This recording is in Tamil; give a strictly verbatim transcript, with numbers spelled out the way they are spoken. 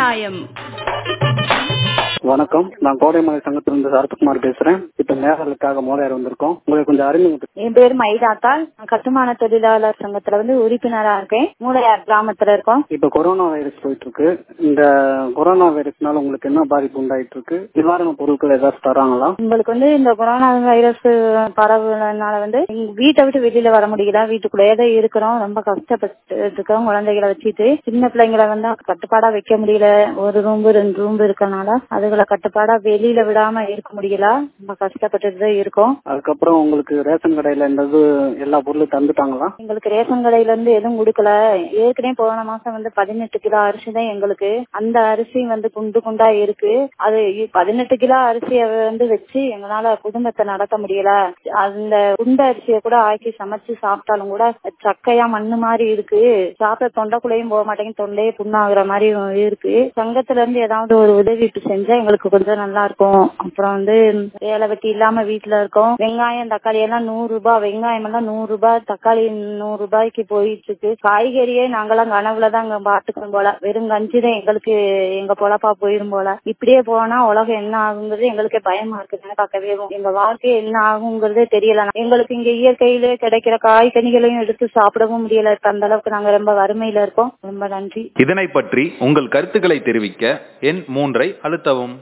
நியாயம். வணக்கம், நான் கோடைமலை சங்கத்திலிருந்து சரத்குமார் பேசுறேன். இப்ப நேரலுக்காக மோதையார் வந்திருக்கோம். உங்களுக்கு கொஞ்சம் அறிமுகம். என் பேர் மைதாத்தா, கட்டுமான தொழிலாளர் சங்கத்துல வந்து உறுப்பினரா இருக்கேன். மூளையார் கிராமத்துல இருக்கோம். இப்ப கொரோனா வைரஸ் போயிட்டு இருக்கு. இந்த கொரோனா வைரஸ்னால உங்களுக்கு என்ன பாதிப்பு உண்டாயிட்டு இருக்கு? நிவாரண பொருட்கள் ஏதாவது தராங்களா? உங்களுக்கு வந்து இந்த கொரோனா வைரஸ் பரவுனால வந்து வீட்டை விட்டு வெளியில வர முடியல, வீட்டுக்குள்ளேயே தான் இருக்கிறோம். ரொம்ப கஷ்டப்பட்டு இருக்கோம். குழந்தைகளை வச்சுட்டு சின்ன பிள்ளைங்களை வந்து கட்டுப்பாடா வைக்க முடியல. ஒரு ரூம் ரெண்டு ரூம் இருக்கனால அதுகளை கட்டுப்பாடா வெளியில விடாம இருக்க முடியல. ரொம்ப கஷ்டப்பட்டு தான் இருக்கோம். அதுக்கப்புறம் உங்களுக்கு ரேஷன் கடையில இந்த எல்லா பொருளும் தந்துட்டாங்களா? எங்களுக்கு ரேஷன் கடையில இருந்து எதுவும் கொடுக்கல. ஏற்கனவே போன மாசம் வந்து பதினெட்டு கிலோ அரிசி தான் எங்களுக்கு. அந்த அரிசி வந்து குண்டு குண்டா இருக்கு. அது பதினெட்டு கிலோ அரிசிய வந்து வச்சு எங்களால குடும்பத்தை நடத்த முடியல. அந்த குண்டு அரிசிய கூட ஆக்கி சமைச்சு சாப்பிட்டாலும் கூட சக்கையா மண்ணு மாதிரி இருக்கு. சாப்பிட தொண்டைக்குள்ளையும் போக மாட்டேங்குது, தொண்டையே புண்ணாகிற மாதிரி இருக்கு. சங்கத்துல இருந்து ஏதாவது ஒரு உதவி செஞ்சா எங்களுக்கு கொஞ்சம் நல்லா இருக்கும். அப்புறம் வந்து வேலை வெட்டி இல்லாம வீட்டுல இருக்கோம். வெங்காயம் தக்காளி எல்லாம் நூறு ரூபாய், வெங்காயம் எல்லாம் நூறு ரூபாய், தக்காளி நூறு ரூபாய்க்கு போயிட்டு இருக்கு. காய்கறியே நாங்கெல்லாம் கனவுலதான் அங்க பாத்துக்கணும் போல. வெறும் கஞ்சிதான் எங்களுக்கு எங்க பொழப்பா போயிரும் போல. இப்படியே போனா உலகம் என்ன ஆகுங்கிறது எங்களுக்கே பயமா இருக்கு. பார்க்கவே எங்க வாழ்க்கை என்ன ஆகுங்கிறதே தெரியல. எங்களுக்கு இங்க இயற்கையிலே கிடைக்கிற காய்கனிகளையும் எடுத்து சாப்பிடவும் முடியல. அந்த அளவுக்கு நாங்க ரொம்ப வறுமையில இருக்கோம். ரொம்ப நன்றி. இதனை பற்றி உங்கள் கருத்துக்களை தெரிவிக்க எண் மூன்றை அழுத்தவும்.